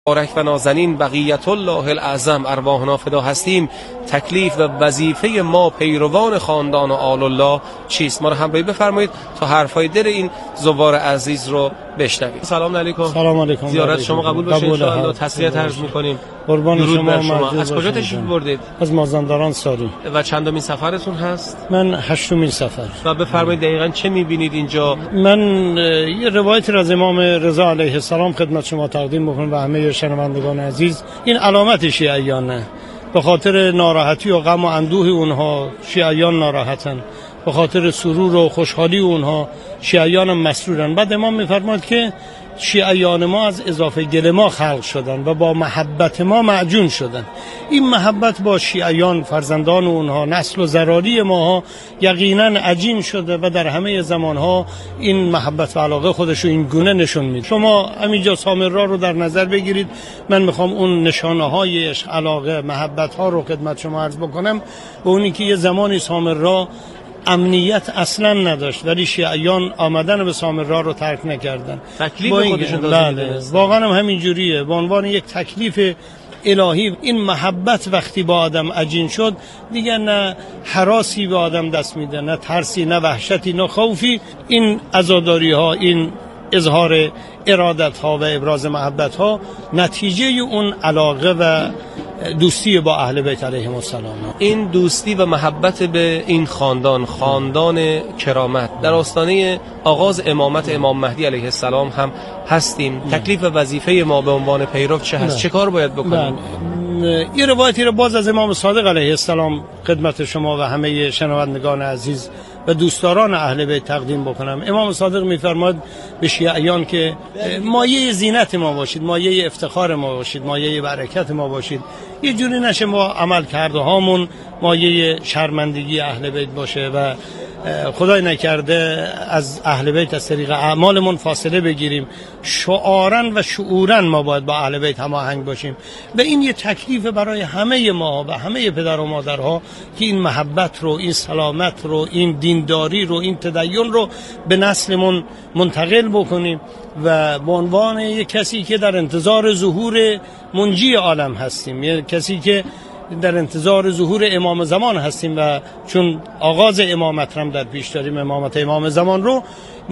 مبارک و نازنین بقیت الله الاعظم ارواحنا فدا هستیم، تکلیف و وظیفه ما پیروان خاندان آل الله چیست؟ ما رو همراهی بفرمایید تا حرفای دل این زوار عزیز رو بشنوید. سلام علیکم. سلام علیکم. زیارت شما قبول باشه ان شاء الله. تسلیت عرض می‌کنیم. قربان شما. از کجا تشریف بردید؟ از مازندران ساری. و چندمین سفرتون هست؟ من هشتمین سفر. و بفرمایید دقیقاً چه می‌بینید اینجا؟ من یه روایتی از امام رضا علیه السلام خدمت شما تقدیم می‌کنم و همه شنوندگان عزیز. این علامت شیعیانه. به خاطر ناراحتی و غم و اندوه اونها شیعیان ناراحتن، به خاطر سرور و خوشحالی اونها شیعیان مسرورن. بعد امام می‌فرماید که شیعیان ما از اضافه گل ما خلق شدن و با محبت ما معجون شدن. این محبت با شیعیان فرزندان اونها نسل و ذراری ماها یقینا عجین شده و در همه زمانها این محبت و علاقه خودشو این گونه نشون میده. شما همینجا سامرا رو در نظر بگیرید، من میخوام اون نشانه های عشق، علاقه، محبت ها رو خدمت شما عرض بکنم. به اونی که یه زمانی سامرا امنیت اصلا نداشت ولی شیعیان آمدن به سامرا رو ترک نکردن. تکلیف خودشون داشتن. واقعا هم همین جوریه. به عنوان یک تکلیف الهی این محبت وقتی با آدم عجین شد دیگه نه هراسی به آدم دست میده، نه ترسی، نه وحشتی، نه خوفی. این عزاداری ها، این اظهار ارادت ها و ابراز محبت ها نتیجه اون علاقه و دوستی با اهل بیت علیهم السلام. این دوستی و محبت به این خاندان کرامت در آستانه آغاز امامت امام مهدی علیه السلام هم هستیم. تکلیف و وظیفه ما به عنوان پیرو چه هست؟ چه کار باید بکنیم؟ یه روایتی رو باز از امام صادق علیه السلام خدمت شما و همه شنوندگان عزیز و دوستداران اهل بیت تقدیم بکنم. امام صادق می‌فرماید به شیعیان که مایه زینت ما باشید، مایه افتخار ما باشید، مایه برکت ما باشید. یه جوری نشه ما عمل کرده هامون مایه شرمندگی اهل بیت باشه و خدای نکرده از اهل بیت از طریق اعمالمون فاصله بگیریم. شعاراً و شعوراً ما باید با اهل بیت هماهنگ باشیم و این یه تکلیف برای همه ما و همه پدر و مادرها که این محبت رو، این سلامت رو، این دینداری رو، این تدین رو به نسلمون منتقل بکنیم و به عنوان یک کسی که در انتظار ظهور منجی عالم هستیم، یک کسی که در انتظار ظهور امام زمان هستیم و چون آغاز امامت هم در پیش داریم، امامت امام زمان رو،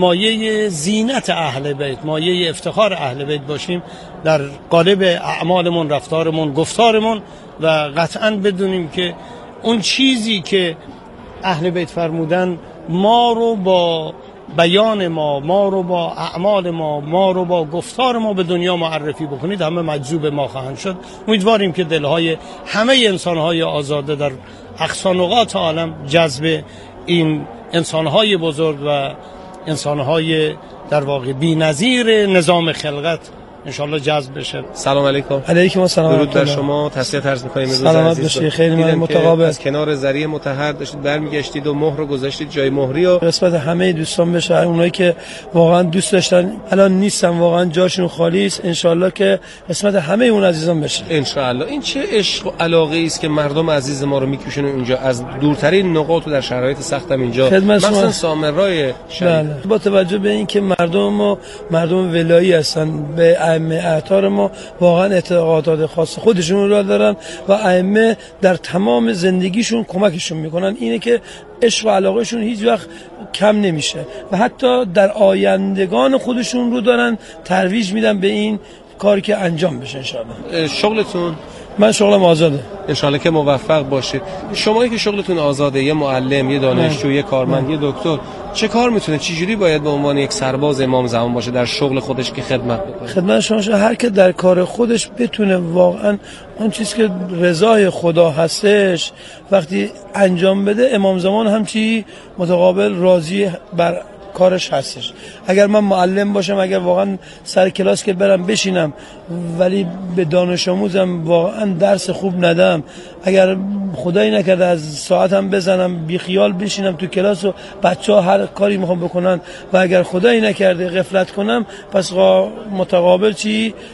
مایه زینت اهل بیت، مایه افتخار اهل بیت باشیم در قالب اعمالمون، رفتارمون، گفتارمون و قطعاً بدونیم که اون چیزی که اهل بیت فرمودن ما رو با بیان ما رو با اعمال ما رو با گفتار ما به دنیا معرفی بکنید، همه مجذوب ما خواهند شد. امیدواریم که دلهای همه انسانهای آزاده در اقصا نقاط عالم جذب این انسانهای بزرگ و انسانهای در واقع بی‌نظیر نظام خلقت انشالله جذب بشه. سلام علیکم. علیکم السلام. درود بر شما. تسلیت عرض می‌کنیم. سلامت باشید. خیلی متقابل. از کنار ذریعه مطهر داشتید برمیگشتید و مهر رو گذاشتید جای مهری و قسمت همه دوستان بشه، اونایی که واقعا دوست داشتن الان نیستن، واقعا جاشون خالی است، انشالله که قسمت همه اون عزیزان بشه انشالله. این چه عشق و علاقه است که مردم عزیز ما رو میکشونه اینجا از دورترین نقاط و در شرایط سخت هم اینجا، مثلا سامرای شریف. با توجه به اینکه مردم ما مردم ولایی هستن، به ائمه اعتار ما واقعا اعتقادات خاص خودشون رو دارن و ائمه در تمام زندگیشون کمکشون میکنن. اینه که عشق و علاقهشون هیچ وقت کم نمیشه و حتی در آیندگان خودشون رو دارن ترویج میدن به این کاری که انجام بشه. انشاءالله. شغلتون؟ من شغلم آزاده. انشالله که موفق باشید. شمایی که شغلتون آزاده، یه معلم، یه دانشجو، یه کارمند، یه دکتر، چه کار میتونه، چه جوری باید به عنوان یک سرباز امام زمان باشه در شغل خودش که خدمت بکنه؟ خدمت شما هر که در کار خودش بتونه واقعا اون چیزی که رضای خدا هستش وقتی انجام بده، امام زمان هم چی متقابل راضی بر کارش هستش. اگر من معلم باشم، اگر واقعا سر کلاس که برم بشینم ولی به دانش آموزم واقعا درس خوب ندم، اگر خدایی نکرده از ساعتم بزنم بی خیال بشینم تو کلاس و بچه‌ها هر کاری میخوام بکنن و اگر خدایی نکرده غفلت کنم، پس متقابل چی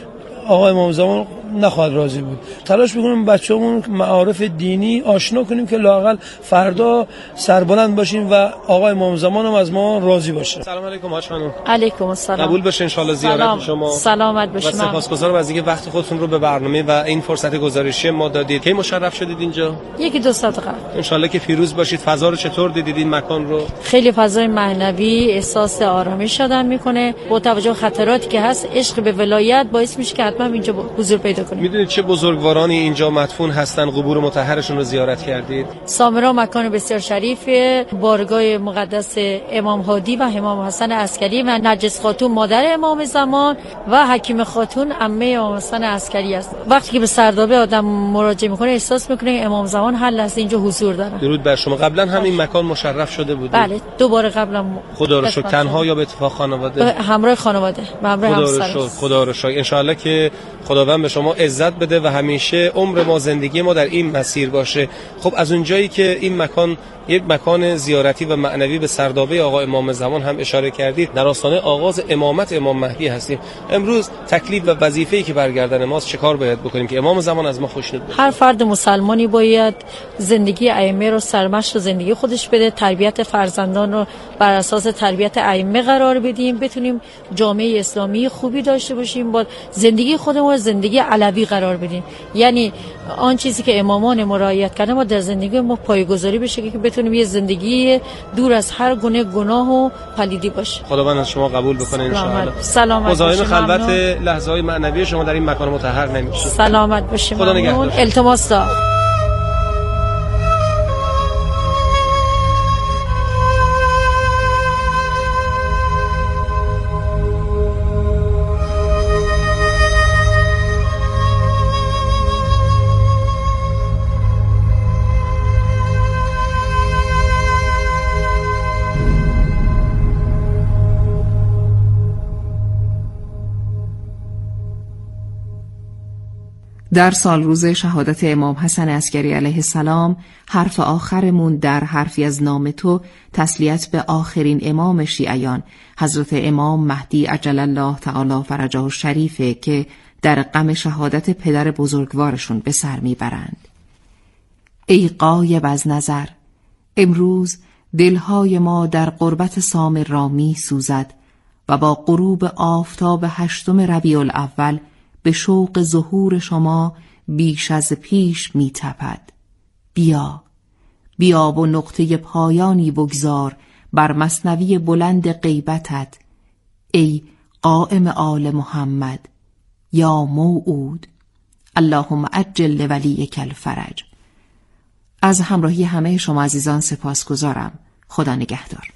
آقای امام زمان نخواهد راضی بود. تلاش بکنیم بچه‌مون معارف دینی آشنا کنیم که لااقل فردا سربلند باشیم و آقای امام زمان هم از ما راضی باشه. سلام علیکم حاج خانم. علیکم السلام. قبول باشه ان شاء الله زیارت شما. سلامت باشید. و سپاسگزارم از اینکه وقت خودتون رو به برنامه و این فرصت گزارشی ما دادید. کی مشرف شدید اینجا؟ یکی دو ساعت قبل. ان شاء الله که پیروز باشید. فضا رو چطور دیدید این مکان رو؟ خیلی فضای معنوی، احساس آرامش آدم میکنه. با توجه به خطراتی که هست، عشق به ولایت باعث میشه که حتما اینجا حضور پیدا کنیم. میدونید چه بزرگوارانی اینجا مدفون هستن؟ قبور مطهرشون رو زیارت کردید؟ سامرا مکان بسیار شریف، بارگاه مقدس امام هادی و امام حسن عسکری و نرجس خاتون مادر امام زمان و حکیم خاتون عمه امام حسن عسکری است. وقتی که به سردابه آدم مراجعه میکنه احساس میکنه امام زمان هر لحظه اینجا حضور داره. درود بر شما. قبلا هم این مکان مشرف شده بودید؟ بله، دوباره قبلا. خدا رو شکر. تنها یا به اتفاق خانواده؟ به همراه خانواده، به همراه همسر. خدا رو شکر. ان شاء الله که خداوند به شما عزت بده و همیشه عمر ما زندگی ما در این مسیر باشه. خب از اونجایی که این مکان یک مکان زیارتی و معنوی به سردابه آقا امام زمان هم اشاره کردید، در آستانه آغاز امامت امام مهدی هستیم. امروز تکلیف و وظیفه‌ای که برگردن ماست چه کار باید بکنیم که امام زمان از ما خوشنود باشه؟ هر فرد مسلمانی باید زندگی ائمه رو سرمشق زندگی خودش بده، تربیت فرزندان رو بر اساس تربیت ائمه قرار بدیم، بتونیم جامعه اسلامی خوبی داشته باشیم، با زندگی خودمون رو زندگی علوی قرار بدیم. یعنی آن چیزی که امامان مراعات کردن ما در زندگی ما پایه‌گذاری بشه که بتونیم یه زندگی دور از هر گونه گناه و پلیدی باشه. خداوند از شما قبول بکنه ان شاء الله. سلامت مزاحم خلوت لحظه‌های معنوی شما در این مکان مطهر نمیشه. سلامت باشید. خدا نگهدار. التماس دارم. در سال روز شهادت امام حسن عسکری علیه السلام، حرف آخرمون در حرفی از نام تو تسلیت به آخرین امام شیعیان حضرت امام مهدی عجل الله تعالی فرجه الشریفه که در غم شهادت پدر بزرگوارشون به سر میبرند. ای غایب از نظر، امروز دلهای ما در قربت سامر را می سوزد و با غروب آفتاب 8 ربیع الاول به شوق ظهور شما بیش از پیش می تپد. بیا و نقطه پایانی بگذار بر مثنوی بلند غیبتت، ای قائم آل محمد، یا موعود، اللهم عجل لولیک الفرج. از همراهی همه شما عزیزان سپاسگزارم. خدا نگهدار.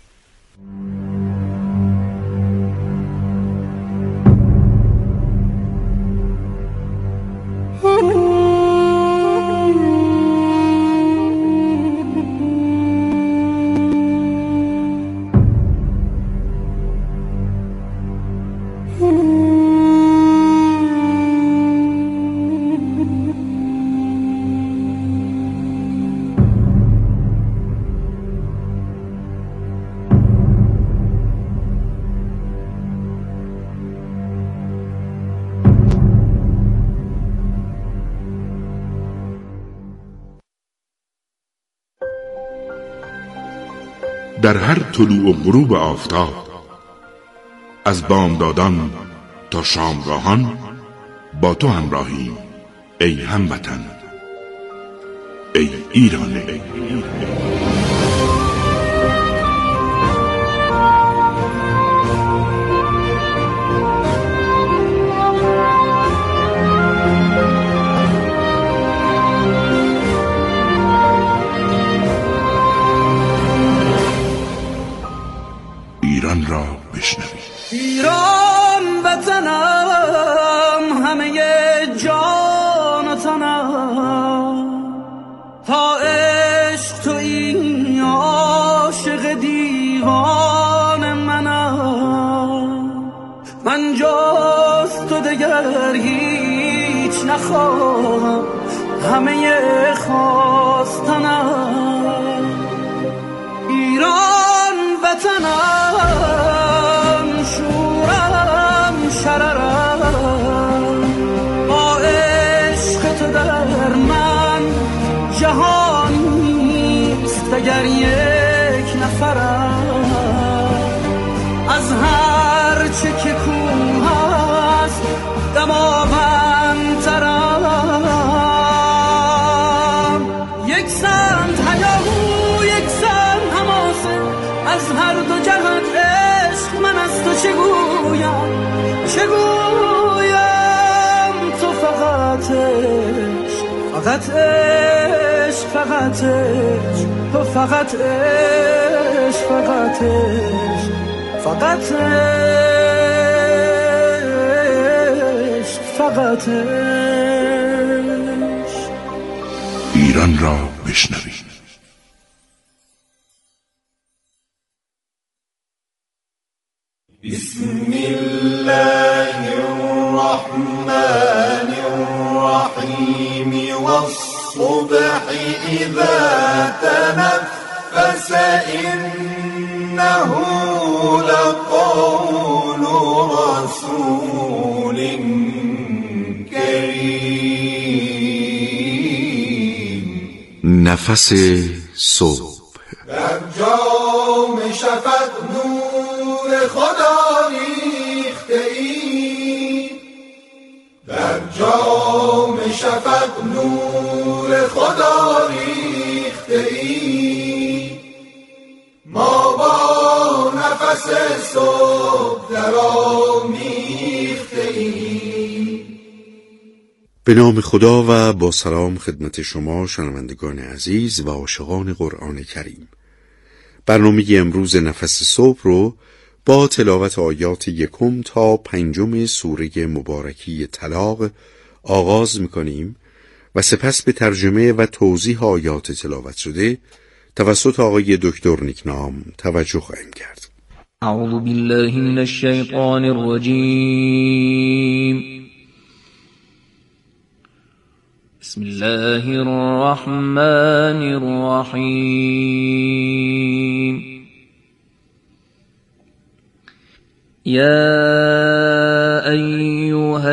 در هر طلوع و غروب آفتاب، از بامدادان تا شامگاهان با تو همراهیم ای هموطن، ای ایران. ایران را بشنوید. ایران وطنم، همه جان و تنم، تا عشق تو این عاشق دیوان منم. من جز تو دگر هیچ نخواهم، همه خواستنم. ایران وطنم، شورم شررم، اگر یک نفرم از هر چه که کوه هست دماوندترم. یک سمت هیاهو یک سمت حماسه، از هر دو جهت عشق من از تو چه گویم تو فقط عشق، فقط عشق، فقط عشق، تو فقط عشق، فقط عشق، فقط عشق، فقط عشق. ایران را بشنوید. بسم الله الرحمن الرحيم والصبح إذا تنفس إنه لقول رسول كريم. نفس صبح. در جام شفق نور خدا ریخته ای، در جام شفق نور خدا ریخته ای، ما با نفس صبح در آمیخته ای. به نام خدا و با سلام خدمت شما شنوندگان عزیز و عاشقان قرآن کریم. برنامه امروز نفس صبح رو با تلاوت آیات 1 تا 5 سوره مبارکی طلاق آغاز می‌کنیم و سپس به ترجمه و توضیح آیات تلاوت شده توسط آقای دکتر نیکنام توجه خواهیم کرد. اعوذ بالله من الشیطان الرجیم. بسم الله الرحمن الرحیم. يا أيها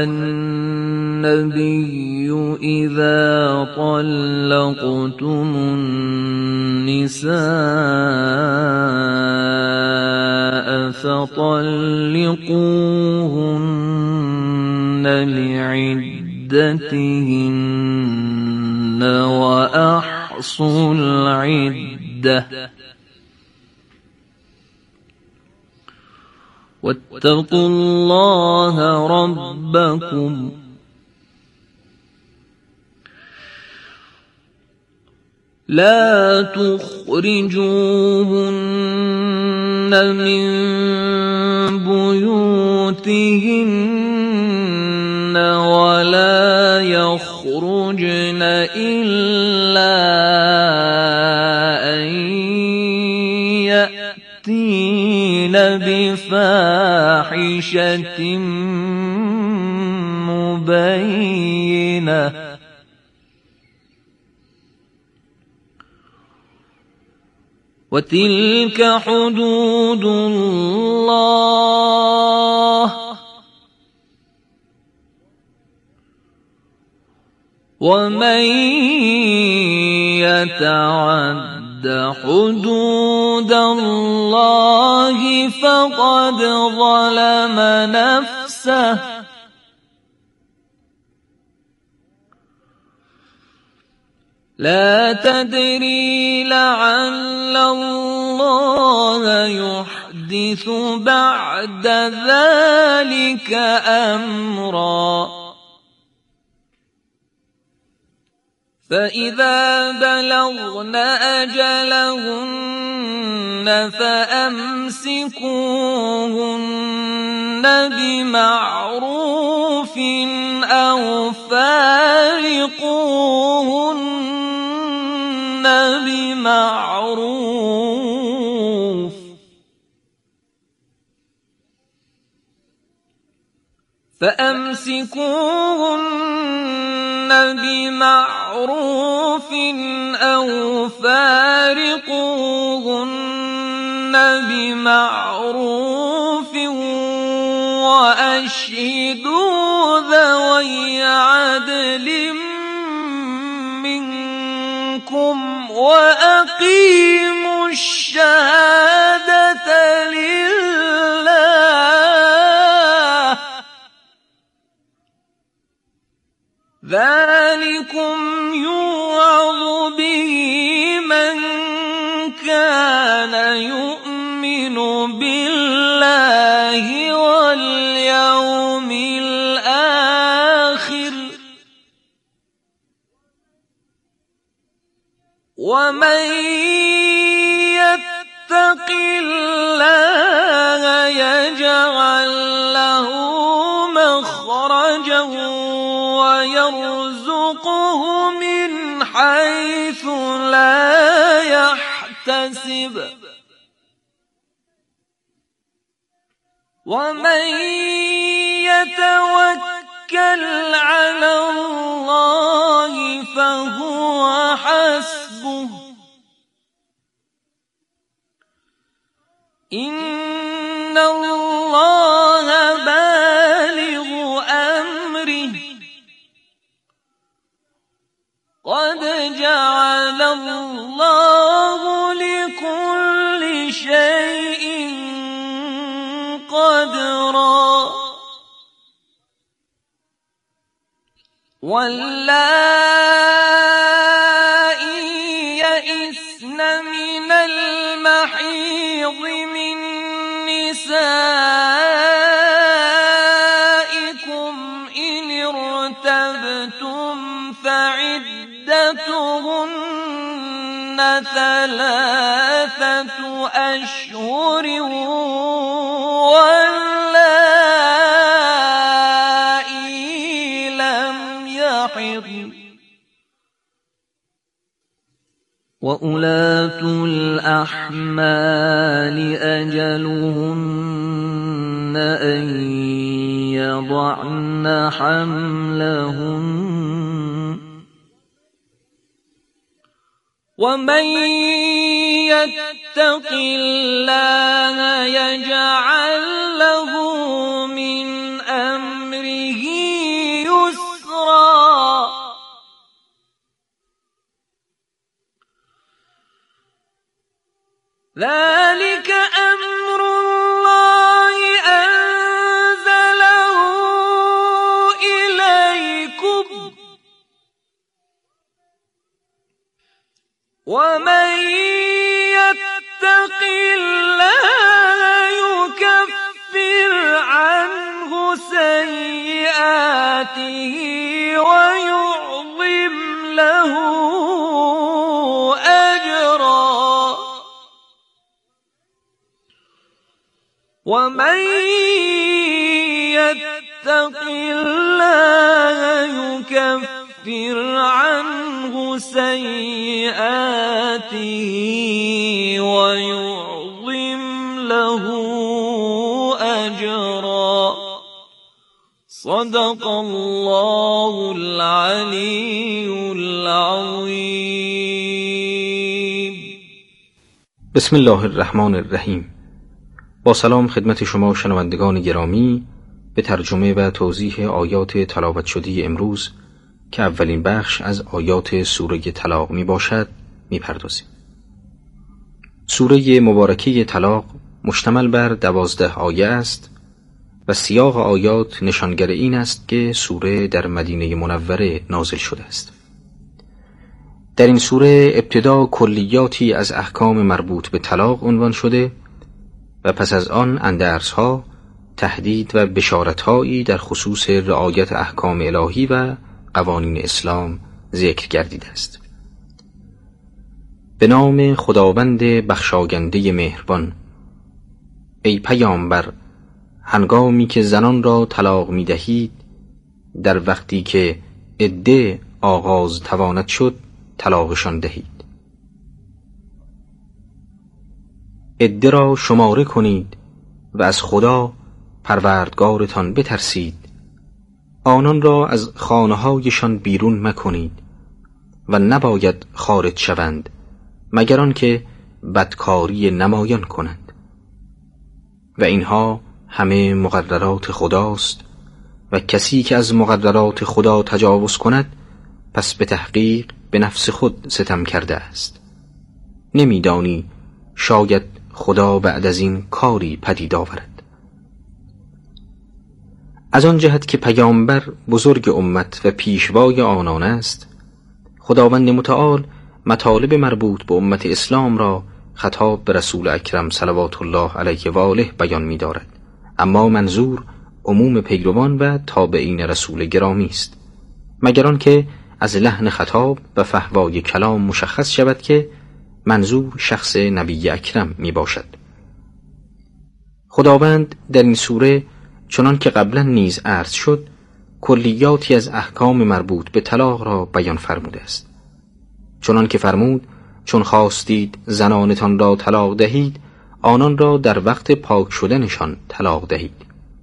النبي إذا طلقتم النساء فطلقوهن لعدتهن وأحصوا العدة واتقوا الله ربكم لا تخرجوهن من بيوتهن ولا يخرجن إلا أن يأتين بفاحشة مبينة وتلك حدود الله ومن يتعد حدود الله فقد ظلم نفسه لا تدري لعل الله يحدث بعد ذلك أمرا فإذا بلغن أجلهن فأمسكوهن بمعروف أو فارقوهن بمعروف فأمسكوهن بمعروف أو فارقوهن بمعروف وأشهدوا ذوي عدل منكم وأقيموا الشهادة لله ذلكم يوعظ به من كان يؤمن بالله واليوم الآخر ومن يتق الله يجعل له مخرجا ويرزقه من حيث لا يحتسب ومن يتوكل على الله فهو حسبه إن الله بالغ أمره قد جعل الله لكل شيء قدرا واللائي يئسن من المحيض من نسائكم إن ارتبتم فعدتهن 3 أشهر واللائي لم يحضن وأولاة الأحمال أجلهن أن يضعن حملهن ومن يتق الله يجعل له من أمره يسرا ذلك أمر الله أنزله إليكم ومن يتق الله يكفر عنه سيئاته ويعظم له أجرا ومن يتق الله يكفر عنه سيئاته ويعظم له أجرا صدق الله العلي العظيم. بسم الله الرحمن الرحیم. با سلام خدمت شما شنوندگان گرامی به ترجمه و توضیح آیات تلاوت شده امروز که اولین بخش از آیات سوره طلاق می باشد می پردازیم. سوره مبارکه طلاق مشتمل بر 12 آیه است و سیاق آیات نشانگر این است که سوره در مدینه منوره نازل شده است. در این سوره ابتدا کلیاتی از احکام مربوط به طلاق عنوان شده و پس از آن اندرس‌ها، تهدید و بشارت‌هایی در خصوص رعایت احکام الهی و قوانین اسلام ذکر گردیده است. به نام خداوند بخشاینده مهربان. ای پیامبر، هنگامی که زنان را طلاق می دهید، در وقتی که عده آغاز تواند شد طلاقشان دهید. عده را شماره کنید و از خدا پروردگارتان بترسید. آنان را از خانه‌هایشان بیرون مکنید و نباید خارج شوند مگر آنکه بدکاری نمایان کنند. و اینها همه مقررات خداست و کسی که از مقررات خدا تجاوز کند پس به تحقیق به نفس خود ستم کرده است. نمیدانی شاید خدا بعد از این کاری پدید آورد. از آن جهت که پیامبر بزرگ امت و پیشوای آنان است، خداوند متعال مطالب مربوط به امت اسلام را خطاب به رسول اکرم صلوات الله علیه و آله بیان می دارد، اما منظور عموم پیروان و تابعین رسول گرامی است، مگر آن که از لحن خطاب و فحوای کلام مشخص شود که منظور شخص نبی اکرم می باشد. خداوند در این سوره چنان که قبلا نیز عرض شد کلیاتی از احکام مربوط به طلاق را بیان فرموده است. چنان که فرمود چون خواستید زنانتان را طلاق دهید آنان را در وقت پاک شدنشان طلاق دهید.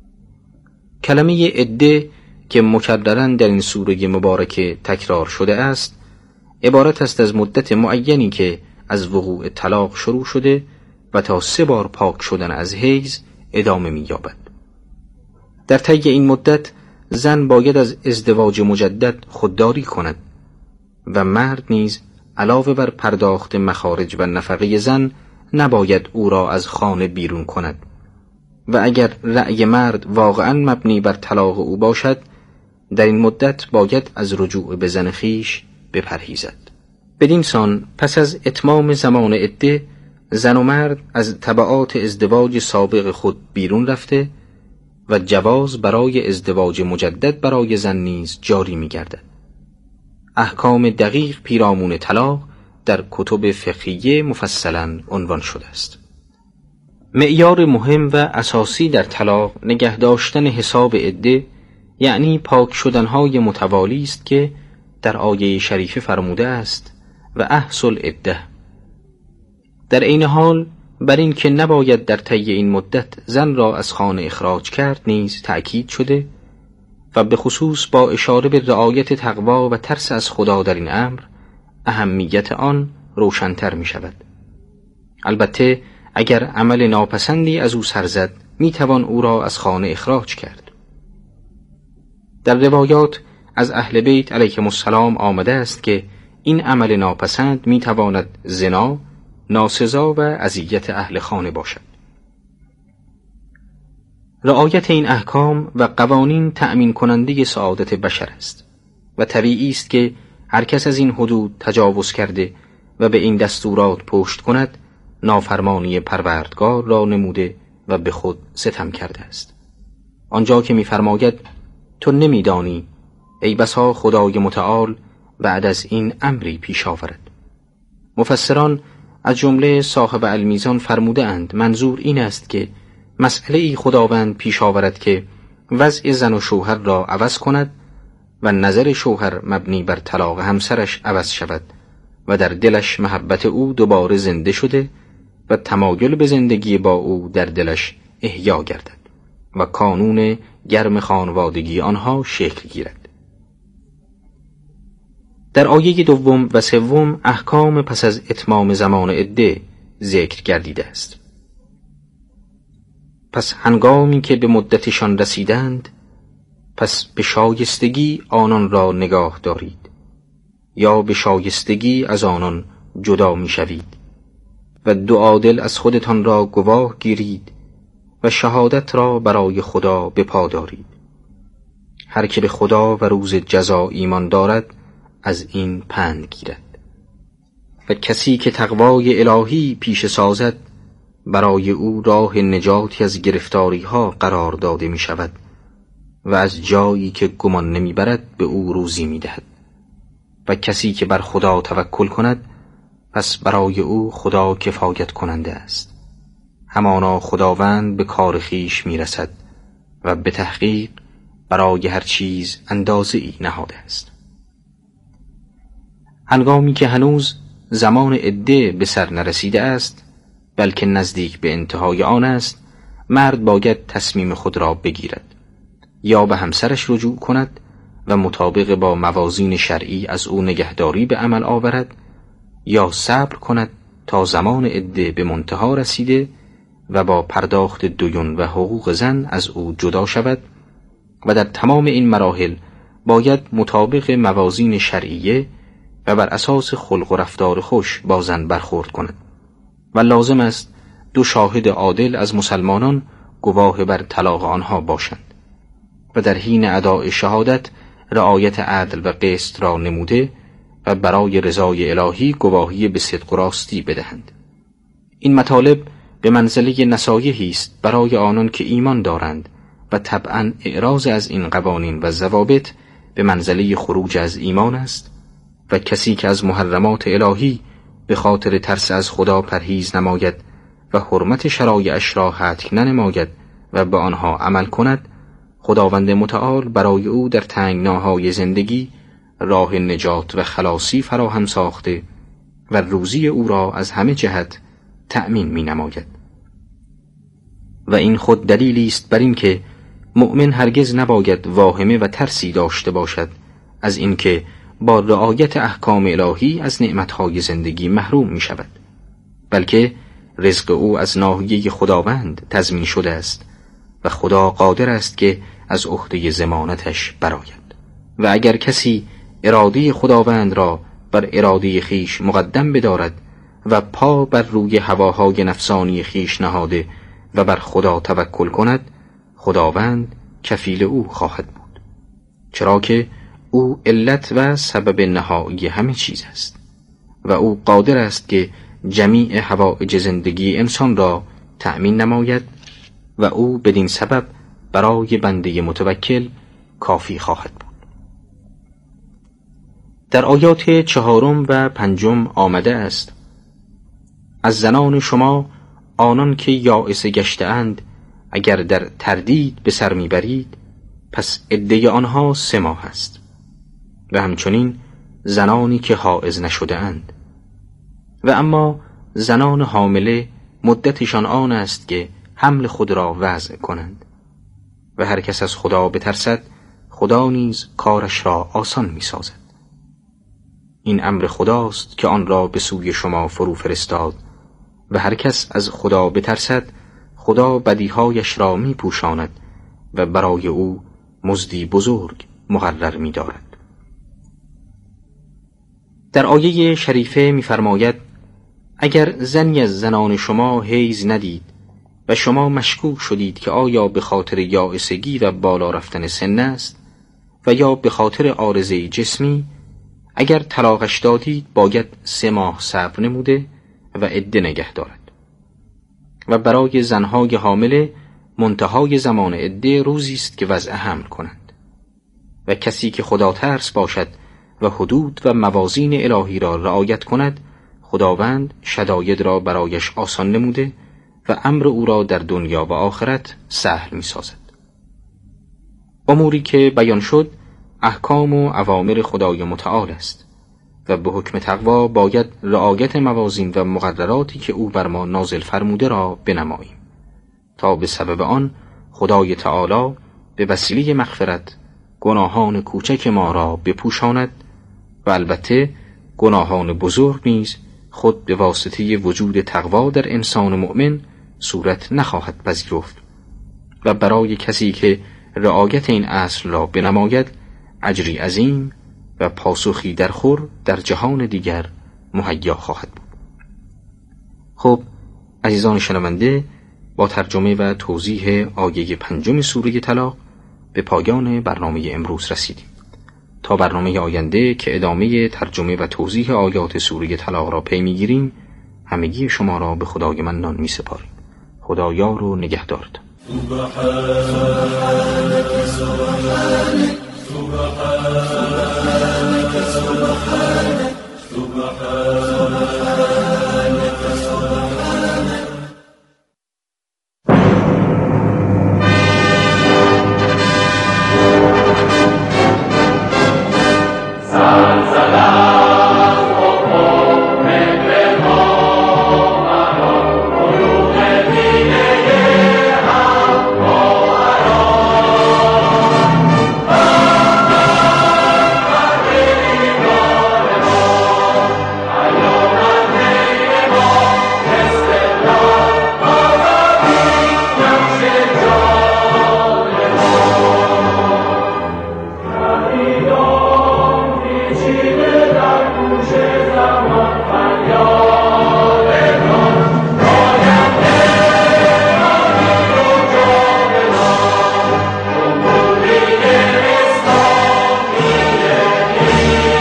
کلمه عده که مکرراً در این سوره مبارکه تکرار شده است عبارت است از مدت معینی که از وقوع طلاق شروع شده و تا 3 بار پاک شدن از حیض ادامه می‌یابد. در طی این مدت زن باید از ازدواج مجدد خودداری کند و مرد نیز علاوه بر پرداخت مخارج و نفقه زن نباید او را از خانه بیرون کند و اگر رأی مرد واقعاً مبنی بر طلاق او باشد در این مدت باید از رجوع به زن خویش بپرهیزد. بدین سان پس از اتمام زمان عده زن و مرد از تبعات ازدواج سابق خود بیرون رفته و جواز برای ازدواج مجدد برای زن نیز جاری می گردد. احکام دقیق پیرامون طلاق در کتب فقهیه مفصلاً عنوان شده است. معیار مهم و اساسی در طلاق نگه داشتن حساب عده، یعنی پاک شدنهای متوالی است که در آیه شریفه فرموده است و احصل عده. در عین حال بر این که نباید در طی این مدت زن را از خانه اخراج کرد نیز تأکید شده و به خصوص با اشاره به رعایت تقوا و ترس از خدا در این امر اهمیت آن روشن‌تر می شود. البته اگر عمل ناپسندی از او سر زد می توان او را از خانه اخراج کرد. در روایات از اهل بیت علیهم السلام آمده است که این عمل ناپسند می تواند زنا، ناسزا و اذیت اهل خانه باشد. رعایت این احکام و قوانین تأمین کننده سعادت بشر است و طبیعی است که هر کس از این حدود تجاوز کرده و به این دستورات پشت کند نافرمانی پروردگار را نموده و به خود ستم کرده است. آنجا که می‌فرماید تو نمی‌دانی ای بسا خدای متعال بعد از این امری پیش آورد. مفسران از جمله صاحب المیزان فرموده اند منظور این است که مسئله خداوند پیش آورد که وضع زن و شوهر را عوض کند و نظر شوهر مبنی بر طلاق همسرش عوض شود و در دلش محبت او دوباره زنده شده و تمایل به زندگی با او در دلش احیا گردد و کانون گرم خانوادگی آنها شکل گیرد. در آیه 2 و 3 احکام پس از اتمام زمان عده ذکر گردیده است. پس هنگامی که به مدتشان رسیدند پس به شایستگی آنان را نگاه دارید یا به شایستگی از آنان جدا می شوید و 2 عادل از خودتان را گواه گیرید و شهادت را برای خدا بپا دارید. هر که به خدا و روز جزا ایمان دارد از این پند گیرد و کسی که تقوای الهی پیش سازد برای او راه نجاتی از گرفتاری ها قرار داده می شود و از جایی که گمان نمی برد به او روزی می دهد و کسی که بر خدا توکل کند پس برای او خدا کفایت کننده است. همانا خداوند به کار خیش می رسد و به تحقیق برای هر چیز اندازه ای نهاده است. هنگامی که هنوز زمان عده به سر نرسیده است بلکه نزدیک به انتهای آن است مرد باید تصمیم خود را بگیرد یا به همسرش رجوع کند و مطابق با موازین شرعی از او نگهداری به عمل آورد یا صبر کند تا زمان عده به منتها رسیده و با پرداخت دیون و حقوق زن از او جدا شود و در تمام این مراحل باید مطابق موازین شرعیه و بر اساس خلق و رفتار خوش با زن برخورد کند و لازم است 2 شاهد عادل از مسلمانان گواه بر طلاق آنها باشند و در حین اداء شهادت رعایت عدل و قسط را نموده و برای رضای الهی گواهی به صدق و راستی بدهند. این مطالب به منزله نصایحی است برای آنان که ایمان دارند و طبعاً اعراض از این قوانین و ضوابط به منزله خروج از ایمان است و کسی که از محرمات الهی به خاطر ترس از خدا پرهیز نماید و حرمت شرایعش را حتک ننماید و به آنها عمل کند، خداوند متعال برای او در تنگناهای زندگی راه نجات و خلاصی فراهم ساخته و روزی او را از همه جهت تأمین می نماید. و این خود دلیلی است بر این که مؤمن هرگز نباید واهمه و ترسی داشته باشد از اینکه با رعایت احکام الهی از نعمتهای زندگی محروم می شود، بلکه رزق او از ناحیه خداوند تضمین شده است و خدا قادر است که از عهده ضمانتش برآید. و اگر کسی اراده خداوند را بر اراده خیش مقدم بدارد و پا بر روی هواهای نفسانی خیش نهاده و بر خدا توکل کند، خداوند کفیل او خواهد بود، چرا که او علت و سبب نهایی همه چیز است و او قادر است که جمیع حوائج زندگی انسان را تأمین نماید و او بدین سبب برای بنده متوکل کافی خواهد بود. در آیات 4 و 5 آمده است: از زنان شما آنان که یائسه گشته‌اند اگر در تردید به سر میبرید، پس عده آنها 3 ماه است، و همچنین زنانی که حائض نشده اند. و اما زنان حامله مدتشان آن است که حمل خود را وضع کنند و هر کس از خدا بترسد خدا نیز کارش را آسان می سازد. این امر خداست که آن را به سوی شما فرو فرستاد و هر کس از خدا بترسد خدا بدیهایش را می پوشاند و برای او مزدی بزرگ مقرر می دارد. در آیه شریفه می فرماید: اگر زنی از زنان شما حیض ندید و شما مشکوک شدید که آیا به خاطر یائسگی و بالا رفتن سن است و یا به خاطر عارضه جسمی، اگر طلاقش دادید باید 3 ماه صبر نموده و عده نگه دارد. و برای زنهای حامله منتهای زمان عده روزی است که وضع حمل کنند. و کسی که خدا ترس باشد و حدود و موازین الهی را رعایت کند، خداوند شداید را برایش آسان نموده و امر او را در دنیا و آخرت سهل می سازد. اموری که بیان شد احکام و اوامر خدای متعال است و به حکم تقوا باید رعایت موازین و مقرراتی که او بر ما نازل فرموده را بنماییم تا به سبب آن خدای تعالی به وسیله مغفرت گناهان کوچک ما را بپوشاند و البته گناهان بزرگ نیز خود به واسطه وجود تقوا در انسان مؤمن صورت نخواهد پذیرفت و برای کسی که رعایت این اصل را بنماید اجری عظیم و پاسخی درخور در جهان دیگر مهیا خواهد بود. خب عزیزان شنونده، با ترجمه و توضیح آیه 5 سوره طلاق به پایان برنامه امروز رسیدیم. تا برنامه آینده که ادامه ترجمه و توضیح آیات سوره طلاق را پی می‌گیریم، همگی شما را به خدای منان می‌سپاریم. خدا یار و نگهدارتان. سبحانك